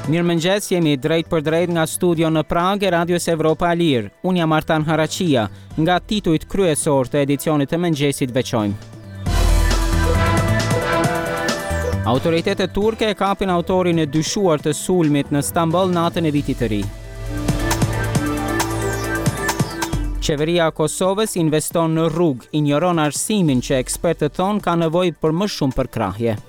Mirëmëngjes, jemi drejt për drejt nga studio në Prag e Radios Evropa e Lirë. Unë jam Artan Harachia. Nga titujt kryesor të edicionit të mëngjesit veçojmë. Autoritetet turke e kapin autorin e dyshuar të sulmit në Stamboll natën e vitit të ri. Qeveria e Kosovës investon në rrugë, injoron arsimin që ekspertët thonë ka nevojë për më shumë përkrahje.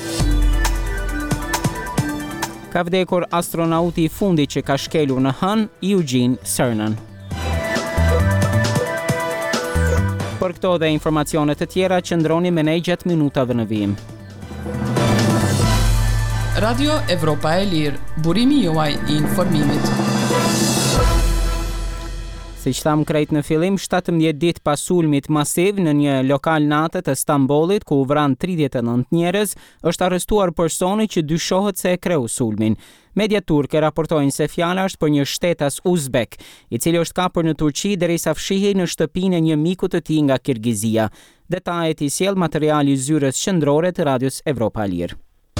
Ka vdekur astronauti i fundit që ka shkelur në hën, Eugene Cernan. Për këto dhe informacione të tjera, qëndroni me ne gjatë minutave në vijim. Radio Evropa e Lirë, burimi juaj i informimit. Siç tham krejt në fillim, 17 ditë pas sulmit masiv në një lokal natë të Stambollit, ku u vran 39 njerëz, është arrestuar personi që dyshohet se e kreu sulmin. Media turke raportojnë se fjala është për një shtetas uzbek, i cili është kapur në Turqi derisa fshihej në shtëpinë e një miku të tij nga Kirgizia. Detajet i sjell materiali i zyrës qendrore të Radios Evropa e Lirë.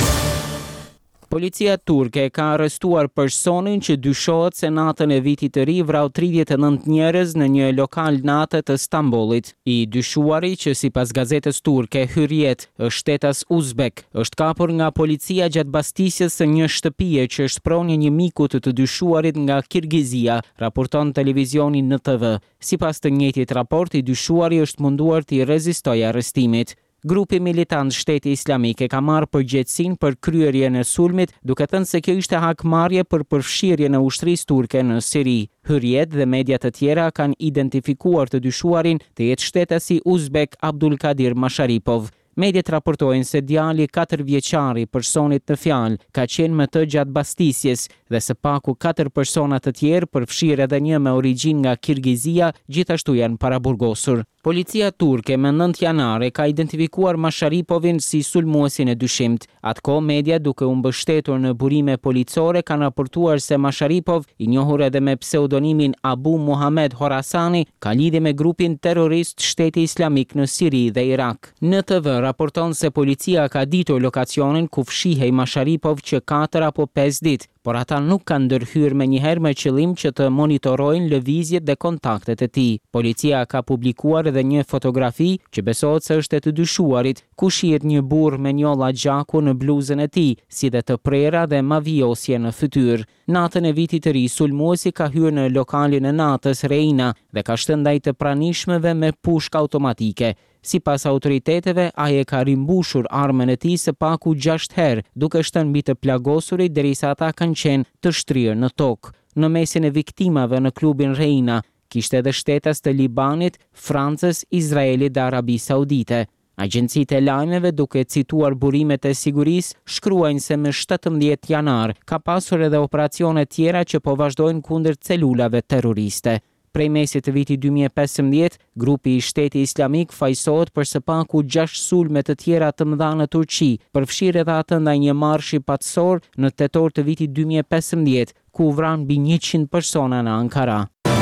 Policia turke ka arrestuar personin që dyshohet se natën e vitit të ri vrau 39 njerëz në një lokal natë të Stambollit. I dyshuari, që sipas gazetës turke Hürriyet është shtetas uzbek, është kapur nga policia gjatë bastisjes së një shtëpie që është pronja një miku të dyshuarit nga Kirgizia, raporton televizioni NTV. Sipas të njëjtit raport, i dyshuari është munduar të rezistojë arrestimit. Grupi militant Shteti Islamik e ka marrë përgjegjësinë për kryerjen e sulmit, duke thënë se kjo ishte hakmarrje për përfshirjen e ushtrisë turke në Siri. Hürriyet dhe media të tjera kanë identifikuar të dyshuarin të jetë shtetasi uzbek Abdulkadir Masharipov. Mediat raportojnë se djali 4 vjeçar i personit në fjalë ka qenë me të gjatë bastisjes dhe së paku 4 persona të tjerë, përfshirë edhe një me origjinë nga Kirgizia, gjithashtu janë paraburgosur. Policia turke me 9 janar e ka identifikuar Masharipovin si sulmuesin e dyshimt. Atko media, duke u mbështetur në burime policore, kanë raportuar se Masharipov, i njohur edhe me pseudonimin Abu Muhammed Horasani, ka lidhje me grupin terrorist Shteti Islamik në Siri dhe Irak. NTV raporton se policia ka ditur lokacionin ku fshihej Masharipov që 4 apo 5 ditë, por ata nuk kanë ndërhyrë me njëherë me qëllim që të monitorojnë lëvizjet dhe kontaktet e tij. Policia ka publikuar edhe një fotografi që besohet se është e të dyshuarit, ku shihet një burr me njolla gjaku në bluzën e tij, si dhe të prera dhe mavijosje në fytyrë. Natën e vitit të ri, sulmuesi ka hyrë në lokalin e natës Reina dhe ka shënë ndaj të pranishmeve me pushkë automatike. Sipas autoriteteve, ai e ka rimbushur armën e tij së paku 6 herë, duke shënë mbi të plagosurit derisa ata kanë qenë të shtrirë në tokë. Në mesin e viktimave në klubin Reina kishte edhe shtetas të Libanit, Francës, Izraelit dhe Arabisë Saudite. Agjencitë e lajmeve, duke cituar burimet e sigurisë, shkruajnë se me 17 janar ka pasur edhe operacione tjera që po vazhdojnë kundër celulave terroriste. Prej mesit të vitit 2015, grupi i Shteti Islamik fajsohet për së paku 6 sulme të tjera të mëdha në Turqi, përfshirë edhe atë ndaj një marshi patësor në tetor të vitit 2015, ku u vran mbi 100 persona në Ankara.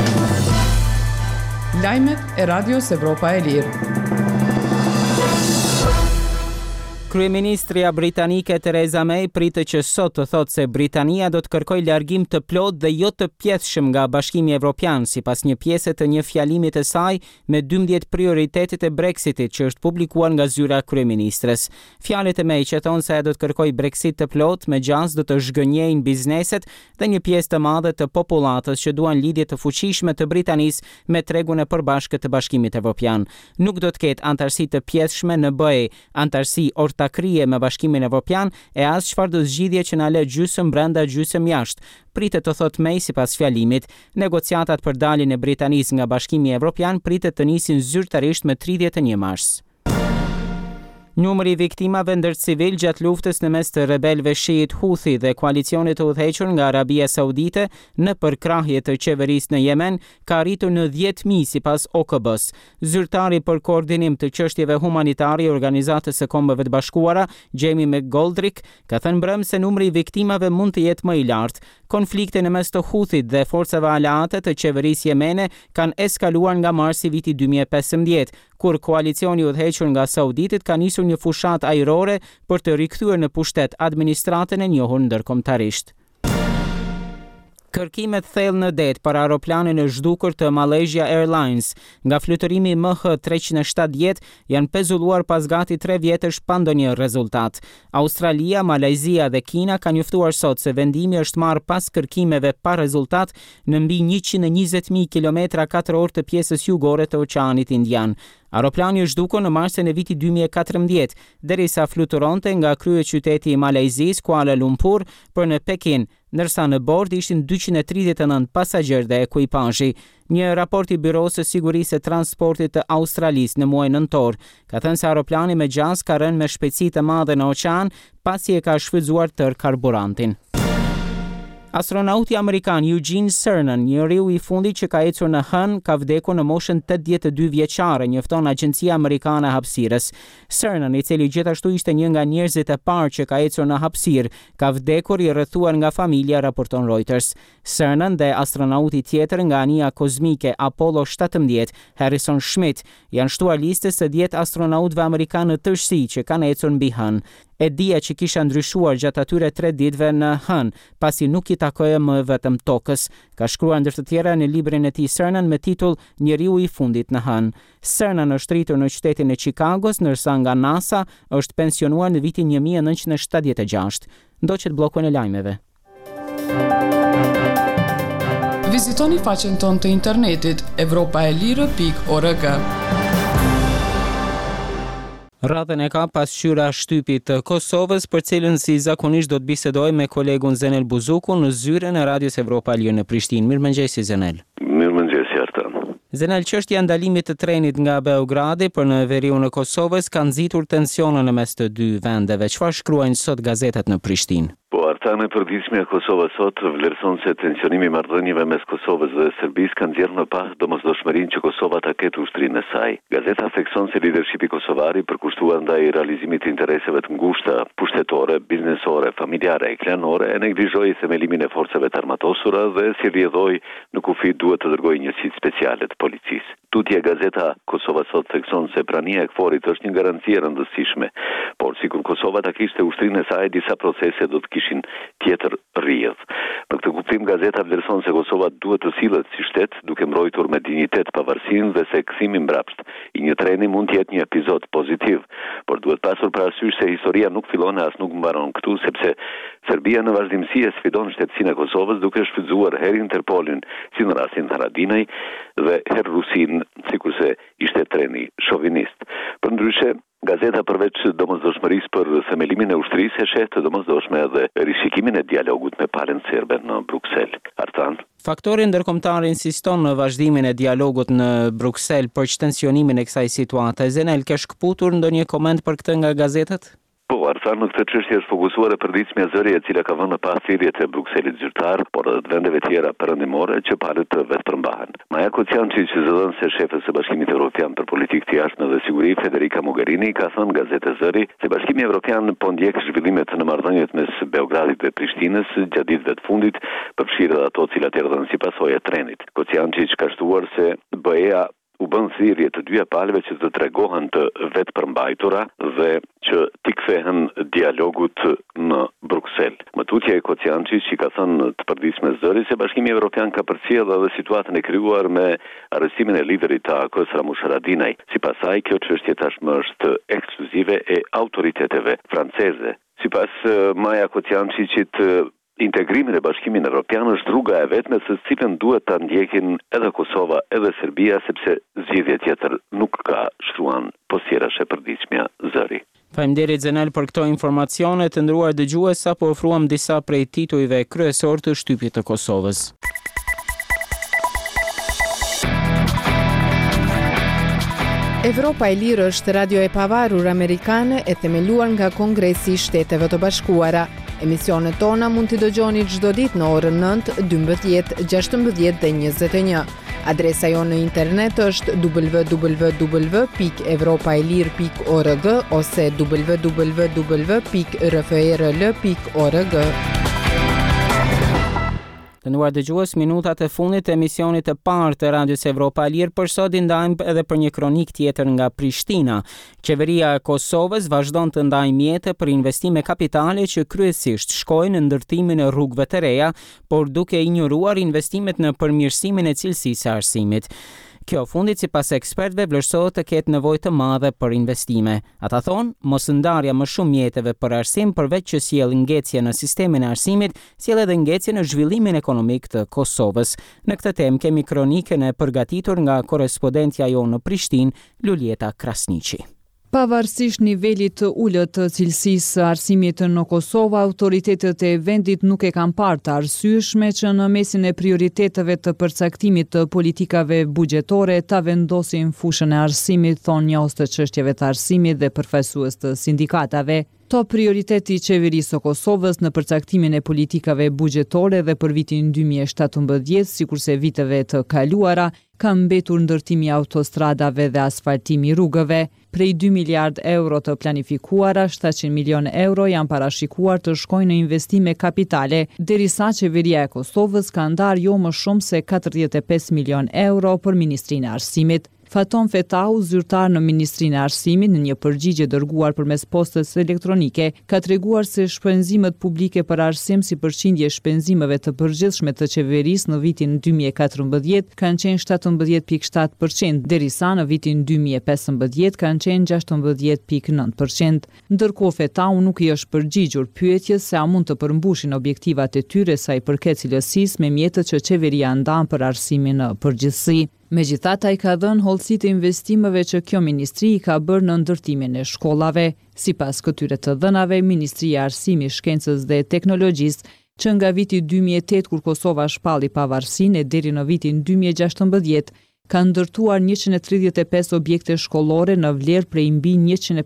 Lajmet e Radios Evropa e Lirë. Kryeministria britanike Theresa May pritet që sot të thotë se Britania do të kërkojë largim të plotë dhe jo të pjesshëm nga Bashkimi Evropian, sipas një pjese të një fjalimi të saj me 12 prioritetet e Brexitit që është publikuar nga zyra e kryeministres. Fjalët e May që thonë se ajo do të kërkojë Brexit të plotë me gjasë do të zhgënjejnë bizneset dhe një pjesë të madhe të popullatës që duan lidhje të fuqishme të Britanisë me tregun e përbashkët të Bashkimit Evropian. Nuk do të ketë antarësi të pjesshme në BE, antarësi krije me Bashkimin Evropian e as çfarëdo zgjidhje që na lë gjysmë brenda gjysmë jashtë. Pritet të thotë May sipas fjalimit, negociatat për daljen e Britanisë nga Bashkimi Evropian pritet të nisin zyrtarisht me 31 mars. Numri i viktimave ndër civil gjatë luftës në mes të rebelëve shiit Houthi dhe koalicionit të udhëhequr nga Arabia Saudite në përkrahje të qeverisë në Yemen ka arritur në 10.000 sipas OKB-s. Zyrtari për koordinim të çështjeve humanitare i Organizatës së Kombeve të Bashkuara, Jamie McGoldrick, ka thënë brëm se numri i viktimave mund të jetë më i lartë. Konflikte në mes të Houthit dhe forcave aleate të qeverisë jemene kanë eskaluar nga marsi vitit 2015, kur koalicioni i udhëhequr nga Sauditët ka nisur një fushat ajrore për të rikthyer në pushtet administratën e njohur ndërkombëtarisht. Kërkimet thellë në det për aeroplanin e zhdukur të Malaysia Airlines nga fluturimi MH370 janë pezulluar pas gati 3 vjetësh pa ndonjë rezultat. Australia, Malajzia dhe Kina kanë njoftuar sot se vendimi është marrë pas kërkimeve pa rezultat në mbi 120.000 kilometra katror të pjesës jugore të Oqeanit Indian. Aeroplani është zhdukur në marsin e vitit 2014, derisa fluturonte nga kryeqyteti i Malajzisë, Kuala Lumpur, për në Pekin, ndërsa në bord ishin 239 pasagjerë dhe ekuipazhi. Një raport i Byroës së Sigurisë së Transportit të Australisë në muajin nëntor ka thënë se aeroplani me gjas ka rënë me shpejtësi të madhe në oqean pasi e ka shfrytzuar tërë karburantin. Astronauti amerikan Eugene Cernan, njeriu i fundit që ka ecur në hënë, ka vdekur në moshën 82 vjeçare, njofton Agjencia Amerikane e Hapësirës. Cernan, i cili gjithashtu ishte një nga njerëzit e parë që ka ecur në hapësirë, ka vdekur i rrethuar nga familja, raporton Reuters. Cernan dhe astronauti tjetër nga anija kozmike Apollo 17, Harrison Schmitt, janë shtuar listës së 10 astronautëve amerikanë në tërësi që kanë ecur mbi hënë. E dia që kisha ndryshuar gjatë atyre 3 ditëve në hënë, pasi nuk i takoja më vetëm tokës, ka shkruar ndër të tjera në librin e tij Cernan me titull Njeriu i fundit në hënë. Cernan është rritur në qytetin e Chicagos, ndërsa nga NASA është pensionuar në vitin 1976. Ndoqet bllokun e lajmeve. Vizitoni faqen tonë të internetit evropaelire.org. Radhën e ka pasqyra shtypit të Kosovës, për cilën si zakonisht do të bisedoj me kolegun Zenel Buzuku në zyrën e Radios Evropa Lirë në Prishtinë. Mirëmëngjesi Zenel. Mirëmëngjesi Artan. Zenel, çështja e ndalimit të trenit nga Beogradi për në veriun e Kosovës ka nxitur tensione në mes të dy vendeve. Çfarë shkruajnë sot gazetat në Prishtinë? Po, Artan, e përditshme e Kosovës sot vlerëson se tensionimi i marrëdhënieve mes Kosovës dhe Serbisë kanë nxjerrë në pas domosdoshmërinë që Kosova ta ketë ushtrinë e saj. Gazeta thekson se lidershipi kosovar i përkushtuar ndaj realizimit të intereseve të ngushta pushtetore, biznesore, familjare e klanore e neglizhoi themelimin e forcave të armatosura dhe si rrjedhoi në kufi duhet të dërgojë njësitë speciale të policisë. Tutje gazeta Kosova sot thekson se prania e KFOR-it është një garanci e rëndësishme, por sikur Kosova ta kishte ushtrinë e saj, disa procese do të kishin tjetër rrjedh. Në këtë kuptim gazeta vlerëson se Kosova duhet të sillet si shtet duke mbrojtur me dinjitet pavarësinë dhe se kthimi mbrapsht i një treni mund të jetë një epizod pozitiv, por duhet pasur parasysh se historia nuk fillon e as nuk mbaron këtu, sepse Serbia në vazhdimsi e sfidon shtetësinë e Kosovës duke shfrytzuar herë Interpolin, si në rastin Haradinaj, dhe herë Rusin, sikurse ishte treni shovinist. Përndryshe, gazeta përveç domosdoshmërisë për themelimin e ushtrisë e sheh të domosdoshme edhe rishikimin e dialogut me palën serbe në Bruksel. Artan. Faktori ndërkombëtar insiston në vazhdimin e dialogut në Bruksel për tensionimin e kësaj situate. Zenel, ke shkputur ndonjë koment për këtë nga gazetat? Po, Artan, në këtë çështje është fokusuar e përditshmja zëri e cila ka vënë në pas thirrjet e Brukselit zyrtar, por edhe të vendeve tjera perëndimore që palët të vetë përmbahen. Maja Kociançi, që zëdhënëse shefes së Bashkimit Evropian për politikë të jashtme dhe siguri, Federica Mogherini, ka thënë gazetë zëri se Bashkimi Evropian po ndjek zhvillimet në marrëdhëniet mes Beogradit dhe Prishtinës gjatë ditëve të fundit, përfshirë edhe ato cilat erdhën si pasojë e trenit. Kociançi ka shtuar se BE-ja u bën thirrje të dyja palëve që të tregohen të vetë përmbajtura dhe që t'i kthehen dialogut në Bruksel. Më tutje e Kociançis që ka thënë të përditshme zëri se Bashkimi Evropian ka përcjellë edhe situatën e krijuar me arrestimin e liderit të AK-s Ramush Haradinaj. Sipas saj, kjo çështje tashmë është ekskluzive e autoriteteve franceze. Sipas Maja Kociançit, integrimin e Bashkimit Evropian është rruga e vetme së cilën duhet ta ndjekin edhe Kosova edhe Serbia, sepse zgjidhje tjetër nuk ka, shkruan posjerash e përditshmja zëri. Faleminderit Zenel për këto informacione. Të nderuar dëgjues, sapo ofruam disa prej titujve kryesor të shtypit të Kosovës. Evropa e Lirë është radio e pavarur amerikane e themeluar nga Kongresi i Shteteve të Bashkuara. Emisionet tona mund t'i dëgjoni çdo ditë në orën 9, 12, 16 dhe 21. Adresa jonë në internet është www.evropaelir.org ose www.rfrl.org. Të nderuar dëgjues, minutat e fundit të emisionit të parë të Radios Evropa e Lirë për sot i ndajmë edhe për një kronik tjetër nga Prishtina. Qeveria e Kosovës vazhdon të ndajë mjete për investime kapitale që kryesisht shkojnë në ndërtimin e rrugëve të reja, por duke injoruar investimet në përmirësimin e cilësisë së arsimit. Kjo fundit sipas ekspertëve vlerësohet të ketë nevojë të madhe për investime. Ata thonë, mos ndarja më shumë mjeteve për arsim përveç që sjell ngjecje në sistemin e arsimit, sjell edhe ngjecje në zhvillimin ekonomik të Kosovës. Në këtë temë kemi kronikën e përgatitur nga korrespondentja jonë në Prishtinë, Lulieta Krasniqi. Pavarësisht nivelit të ulët të cilësisë së arsimit në Kosovë, autoritetet e vendit nuk e kanë parë të arsyeshme që në mesin e prioriteteve të përcaktimit të politikave buxhetore ta vendosin fushën e arsimit, thonë njohës të çështjeve të arsimit dhe përfaqësues të sindikatave. Top prioriteti i qeverisë së Kosovës në përcaktimin e politikave buxhetore dhe për vitin 2017, sikurse viteve të kaluara, ka mbetur ndërtimi i autostradave dhe asfaltimi i rrugëve. Prej 2 miliard euro të planifikuara, 700 milion euro janë parashikuar të shkojnë në investime kapitale, derisa qeveria e Kosovës ka ndarë jo më shumë se 45 milion euro për Ministrinë e Arsimit. Faton Fetau, zyrtar në Ministrinë e Arsimit, në një përgjigje dërguar përmes postës elektronike, ka treguar se shpenzimet publike për arsim si përqindje shpenzimeve të përgjithshme të qeverisë në vitin 2014 kanë qenë 17.7%, derisa në vitin 2015 kanë qenë 16.9%. Ndërkohë Fetau nuk i është përgjigjur pyetjes se a mund të përmbushin objektivat e tyre sa i përket cilësisë me mjetët që qeveria ndan për arsimin në përgjithësi. Megjithatë, ai ka dhënë hollësitë e investimeve që kjo ministri i ka bërë në ndërtimin e shkollave. Sipas këtyre të dhënave, Ministria e Arsimit, Shkencës dhe Teknologjisë, që nga viti 2008 kur Kosova shpalli pavarësinë deri në vitin 2016, ka ndërtuar 135 objekte shkollore në vlerë prej mbi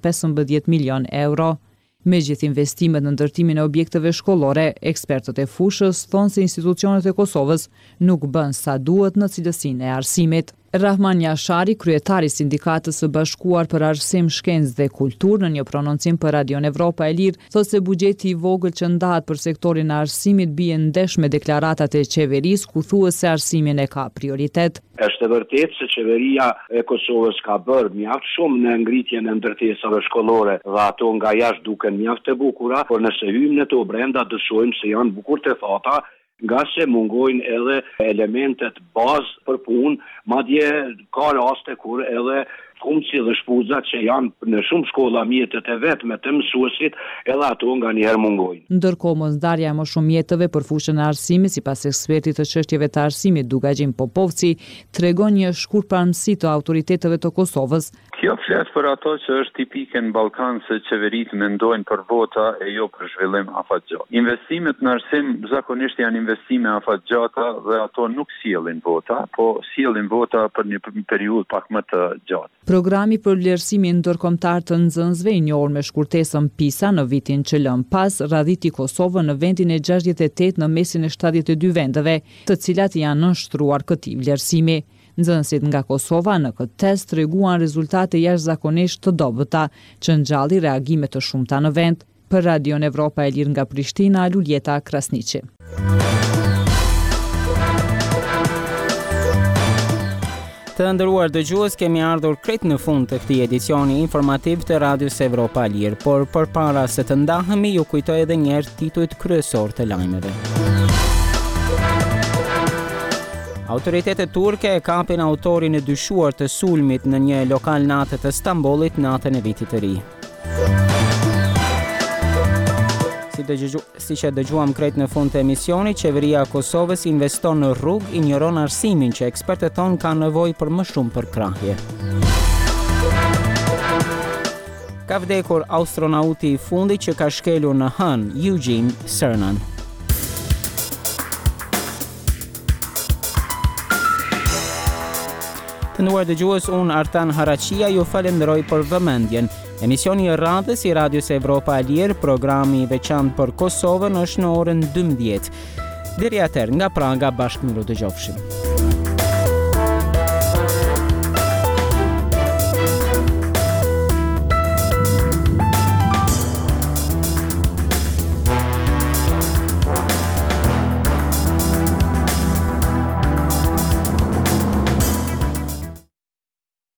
115 milion euro. Me gjithë investimet në ndërtimin e objekteve shkollore, ekspertët e fushës thonë se institucionet e Kosovës nuk bën sa duhet në cilësinë e arsimit. Rahman Jashari, kryetari i Sindikatës së Bashkuar për Arsim, Shkencë dhe Kulturë, në një prononcim për Radion Evropa e Lirë, thotë se buxheti i vogël që ndahet për sektorin e arsimit bie ndesh me deklaratat e qeverisë ku thuhet se arsimin e ka prioritet. Është e vërtetë se qeveria e Kosovës ka bërë mjaft shumë në ngritjen e ndërtesave shkollore dhe ato nga jashtë duken mjaft të bukura, por nëse hyjmë në to brenda dëshojmë se janë bukur të thata, nga se mungojnë edhe elementet bazë për punë, madje ka raste kur edhe kumësi dhe shpuzat që janë në shumë shkolla mjetët e vetme të mësuesit, edhe ato nga njëherë mungojnë. Ndërkohë mosndarja e më shumë mjetëve për fushën e arsimit, sipas ekspertit të çështjeve të arsimit Dugaxhin Popovci, tregon një shkurtpamësi të autoriteteve të Kosovës. Kjo flet për ato që është tipike në Ballkan se qeveritë mendojnë për vota e jo për zhvillim afatgjatë. Investimet në arsim zakonisht janë investime afatgjata dhe ato nuk sjellin vota, po sjellin vota për një periudhë pak më të gjatë. Programi për vlerësimin ndërkombëtar të nxënësve i njohur me shkurtesën PISA në vitin që lëm pas radhiti Kosovën në vendin e 68 në mesin e 72 vendeve, të cilat janë nënshtruar këtij vlerësimi. Nxënësit nga Kosova në këtë test treguan rezultate jashtëzakonisht të dobëta, që ngjalli reagime të shumta në vend. Për Radion Evropa e Lirë nga Prishtina, Lulieta Krasniqi. Të nderuar dëgjues, kemi ardhur krejt në fund të këtij edicioni informativ të Radios Evropa e Lirë, por përpara se të ndahemi, ju kujtoj edhe një herë titujt kryesor të lajmeve. Autoritetet turke e kapin autorin e dyshuar të sulmit në një lokal natë të Stambollit natën e vitit të ri. Si që dëgjuam krejt në fund të emisioni, qeveria e Kosovës investon në rrugë, injoron arsimin që ekspertët tonë kanë nevojë për më shumë përkrahje. Ka vdekur astronauti i fundit që ka shkelur në hënë, Eugene Cernan. Të nderuar dëgjues, unë Artan Haraqia ju falenderoj për vëmendjen. Emisioni i radhës i Radios Evropa e Lirë, programi i veçantë për Kosovën, është në orën 12. Deri atëherë nga Praga bashkë miru dëgjofshim.